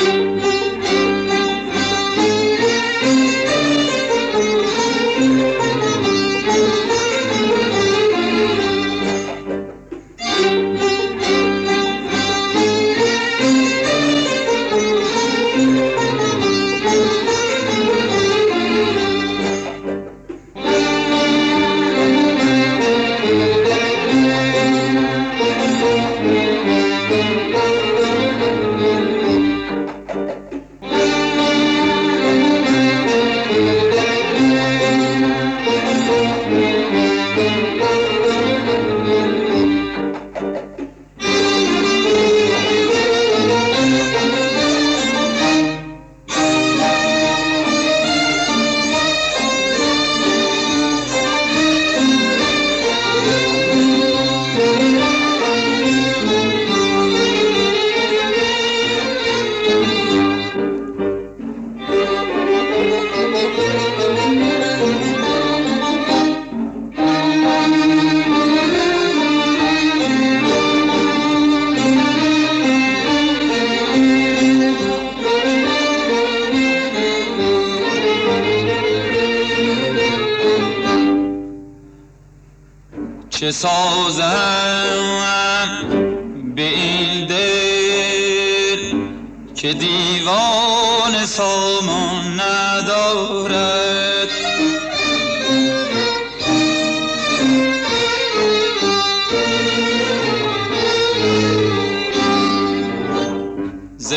چه سازم به این دل که دیوان سامان ندارد، ز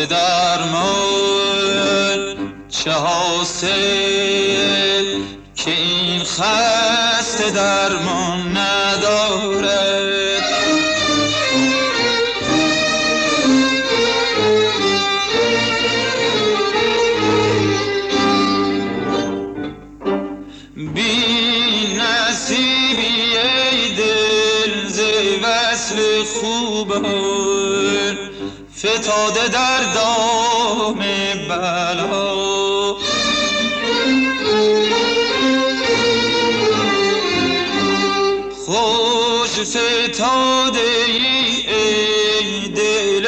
درمان چه حاصل که این خسته درمان ندارد. بی نصیبی ای دل ز وصل خوبان فتاده در دام بلا، خوش فتاده ای دل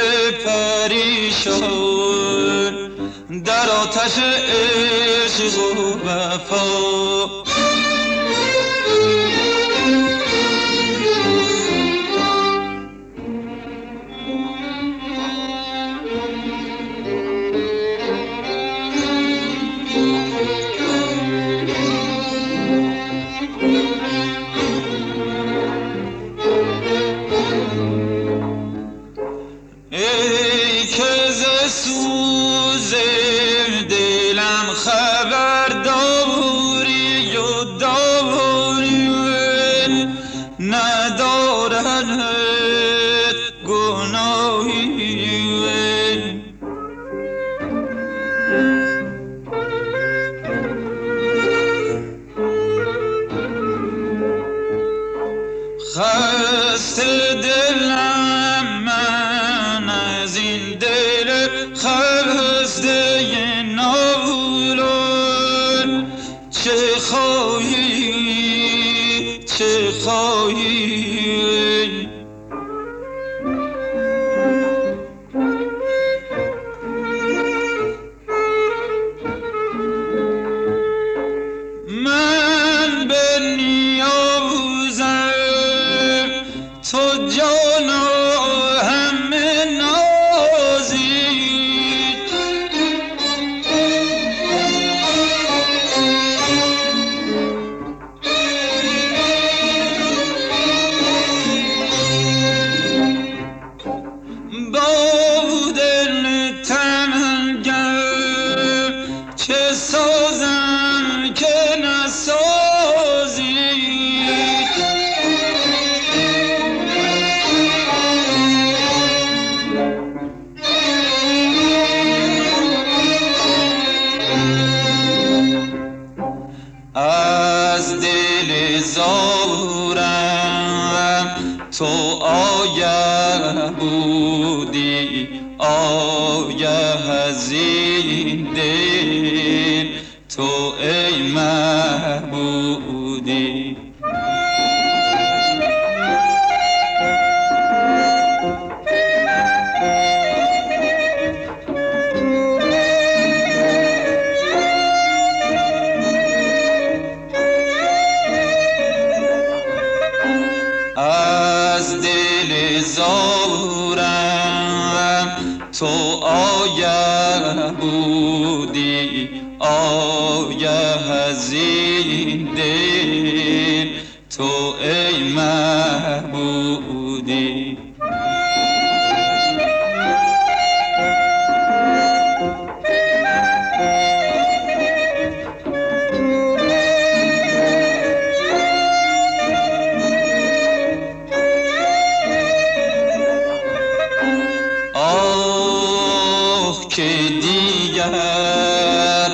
پریشان در آتش عشق و وفا. ای که ز سوز دلم خبر داری و داری، ندارد گناهی. خسته دلم من از این دل خسته نالان، چه خواهی چه خواهی. من به نیازم تو جانا همه نازی، با دل تنگم چه سازم که نسازی. از دل زارم تو آیه بودی، آیه از این دل تو ای محبودی. آگه بودی آگه از این دل تو ای محبودی که دیگر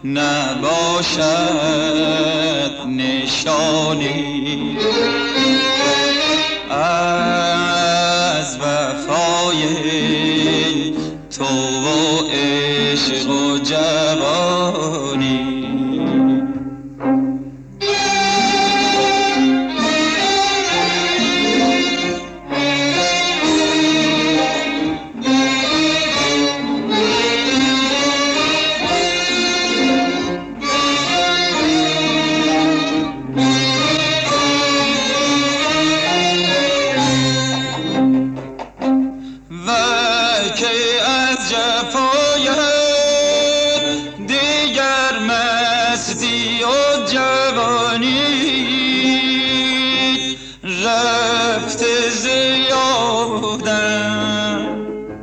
نباشد نشانی از وفای تو و عشق و جوانی که از جفایت دیگر مستی و جوانی رفت ز یادم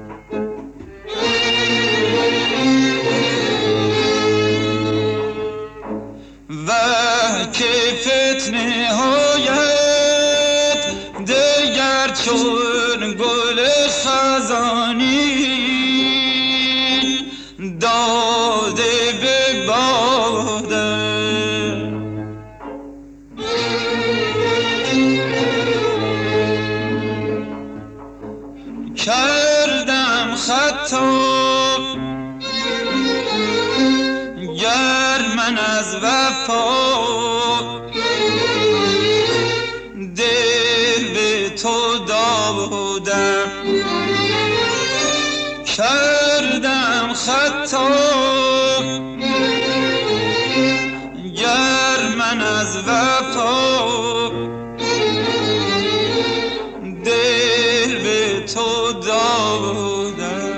و که فتنه هایت دیگر چون گل خزانی داده به بادم کردم خطا گر من از وفا دل به تو دادم کردم خطا گر من از وفا دل به تو دادم